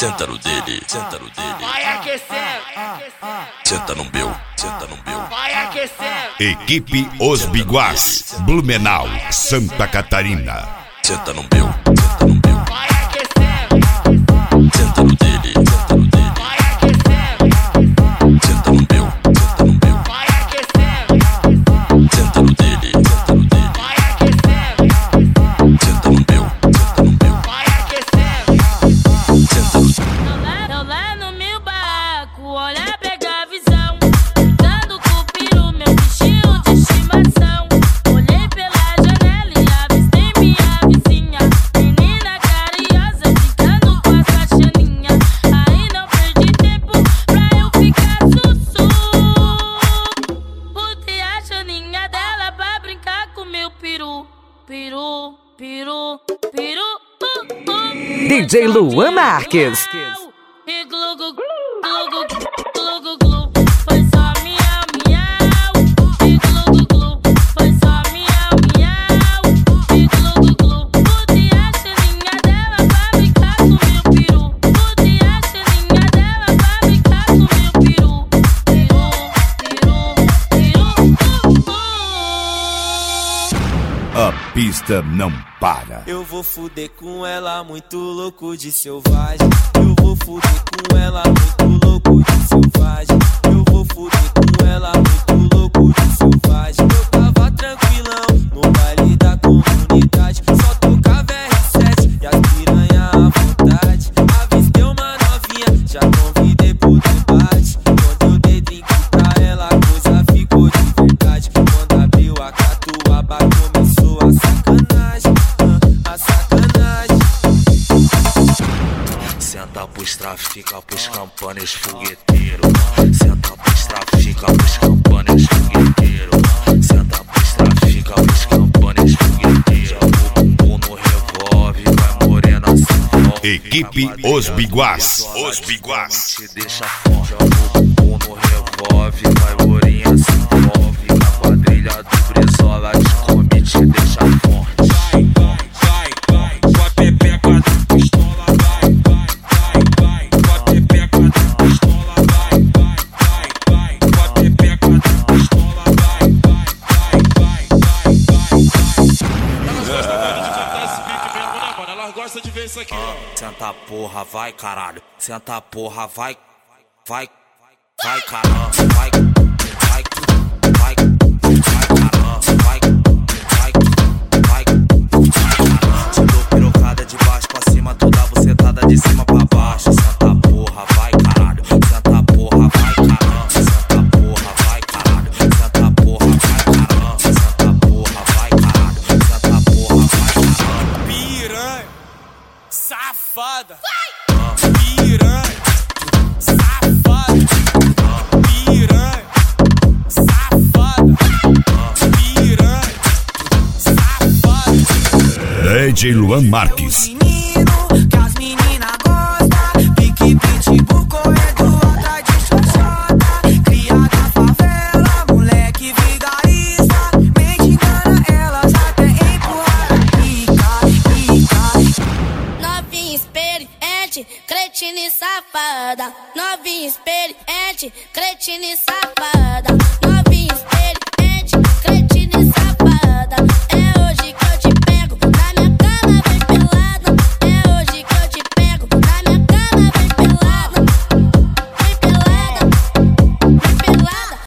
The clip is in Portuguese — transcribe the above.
senta no dele, senta no dele. Vai aquecendo, Senta no meu, senta no meu. vai aquecendo. Equipe Os Biguás, Blumenau, Santa Catarina. Senta no meu, senta no meu. Vai aquecendo, Senta no dele, senta no dele. vai aquecendo, Senta no meu, senta no meu. vai aquecendo, Senta no dele, senta no dele. vai aquecendo, Senta no meu, senta no meu. vai aquecendo. Senta no Eu lá no meu barraco, olha, pega a visão. Dando com o peru, meu bichinho de estimação. Olhei pela janela e avistei minha vizinha. Menina carinhosa, brincando com a caixaninha. Aí não perdi tempo pra eu ficar sussu. Botei a janinha dela pra brincar com meu peru. Peru, peru, peru. DJ Luan Marques. E glu glu glu glu glu glu glu. Foi só miau miau. E glu glu glu. Foi só miau miau. E glu glu glu. Botei a janinha dela pra brincar com meu peru. Botei a janinha dela pra brincar com meu peru. Peru, peru, peru. A pista não para. Eu vou fuder com ela, muito louco de selvagem. Eu vou fuder com ela, muito louco de selvagem. Eu vou fuder com ela, muito louco de selvagem. Eu tava tranquilão no baile da comunidade. Só tocava R7 e as piranha à vontade. Avistei uma novinha, já convidei pro debate. Quando eu dei drink pra ela, a coisa ficou de verdade. Quando abriu a catuaba, começou a sacanagem. A sacanagem. Senta pros trafica, pros campanes fogueteiro. Senta pros trafica, pros campanes fogueteiro. Senta pros trafica, pros campanes fogueteiro. O bumbum no revólver, vai morena sem volta. Equipe Os Biguás. Os Biguás. Te deixa forte. O bumbum no revólver, vai lourinha se envolve. Na quadrilha do Brizola te come, te deixa forte. Vai, com a pepeca da pistola, vai, com a pepeca da pistola, vai, com a pepeca da pistola, vai. Elas gostam de ver isso aqui, ó. Senta porra, vai caralho. Senta porra, vai caramba, vai caramba, vai. Te dou pirocada de baixo pra cima, toda bucetada de cima pra baixo. Senta porra, vai caralho. Senta porra, vai caramba. Senta porra, vai caralho. Senta porra, vai caramba. Senta porra, vai caralho. Senta porra, vai caralho. Piranha, safada, piranha, safada, piranha, safada, piranha, safada. DJ Luan Marques. Menino, que as meninas gostam. Pique, pitbull, correndo atrás de xoxota. Cria da favela, moleque vigarista. Mente engana elas até empurrar a pica. Novinha experiente, cretina e safada. Novinha experiente, cretina e safada.